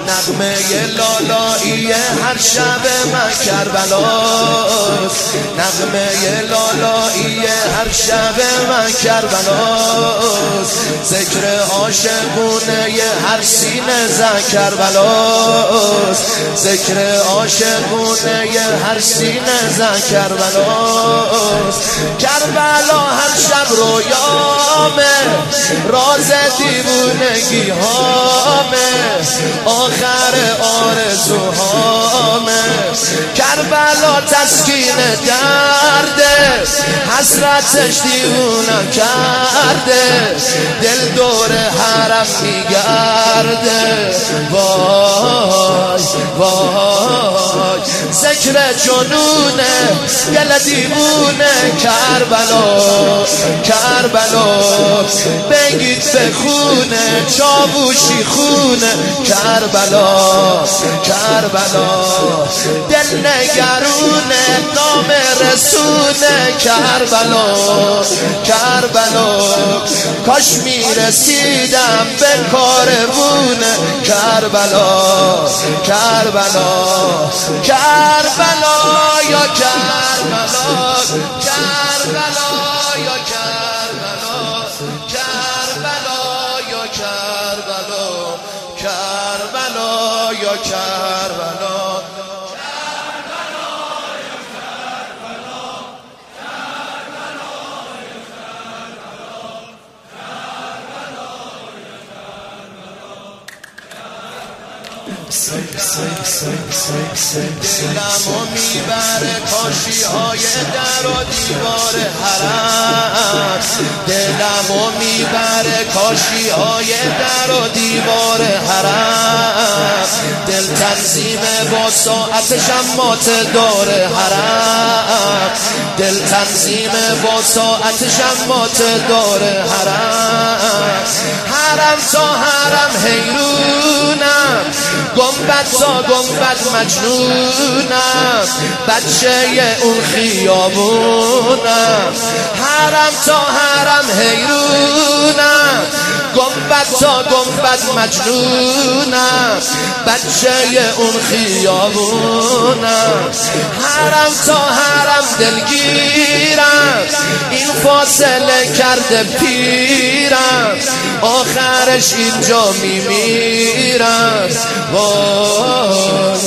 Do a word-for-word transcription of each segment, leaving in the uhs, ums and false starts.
نغمه لالایی هر شب من کربلاست، نغمه لالایی هر شب من کربلاست، ذکر عاشقونه هر سینه زن کربلاست، ذکر عاشقونه هر سینه زن کربلاست. کربلا هر شب رویامه، راز دیوونگی هامه، آخر آرزوهامه. کربلا تسکین درده، حسرتش دیوونه کرده، دل دور حرم میگرده. وای وای ذکر جنونه دل دیوونه کربلا، کربلا بگید به خونه چاووشی خونه کربلا، کربلا دل نگرونه نام رسونه کربلا، کربلا کاش میرسیدم به کاروونه کربلا، کربلا کربلا یا کربلا، کربلا یا کربلا، کربلا یا کربلا، کربلا یا کربلا. دلمو میبره کاشی های در و دیوار حرم، دلمو میبره کاشی های در و دیوار حرم، دل تنظیم با ساعت شمات دار حرم، دل تنظیم با ساعت شمات دار حرم. حرم تا حرم حیرونم، گنبد تا گنبد مجنونم، بچه اون خیابونم. حرم تا حرم حیرونم، گنبد تا گنبد مجنونم، بچه اون خیابونم. حرم تا حرم دلگیرم، این فاصله کرده پیرم، آخرش اینجا میمیرم. وای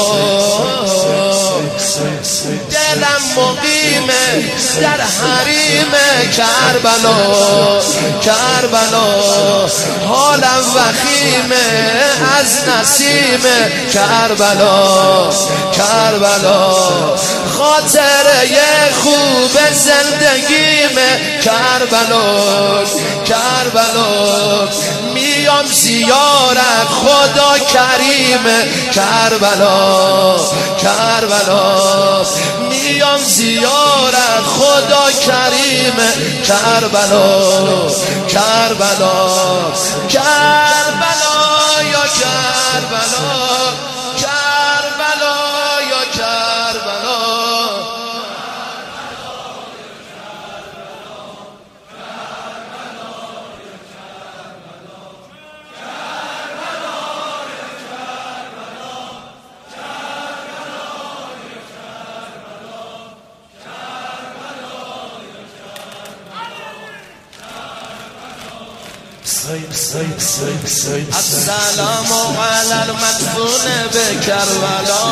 وای دلم مقیمه در حریم کربلا، کربلا حالم وخیمه از نسیم کربلا، کربلا خاطره خوب زندگیمه کربلا، کربلا میام زیارت خدا کریمه کربلا، کربلا میام زیارت خدا کریمه کربلا، کربلا کربلا یا کربلا، کربلا یا کربلا. السلام علی المدفون بکربلا،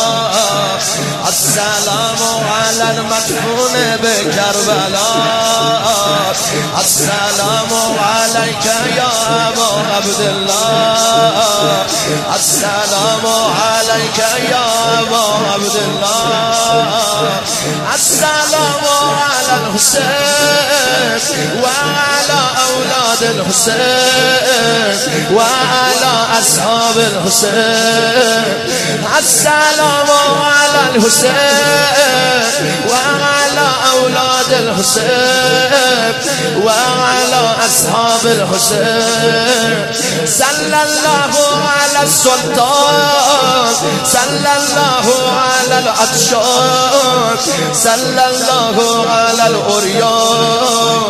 السلام علی المدفون بکربلا، السلام علیک یا ابا عبدالله، السلام علیک یا ابا عبدالله، السلام علی الحسین و علی اولاد الحسین و علی اصحاب الحسین، السلام علی الحسین و علی اولاد الحسین و علی اصحاب الحسین. صلی الله علی السلطان، صلی الله علی العطشان، صلی الله علی الاریان.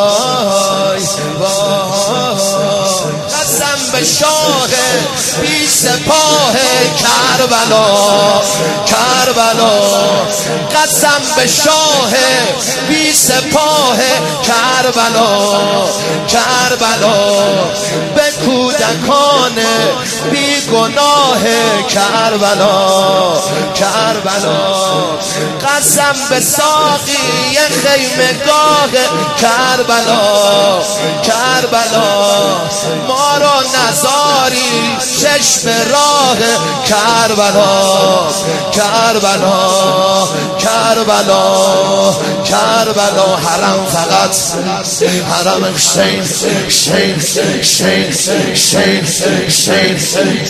وای وای قسم به شاه بی سپاه کربلا کربلا قسم به شاه بی سپاه کربلا کربلا به کودکان بی گناه کربلا کربلا قسم به ساقی خیمگاه کربلا کربلا ما را نزاری چشم راه کربلا کربلا کربلا کربلا حرم فقط حرم حسین حسین حسین حسین حسین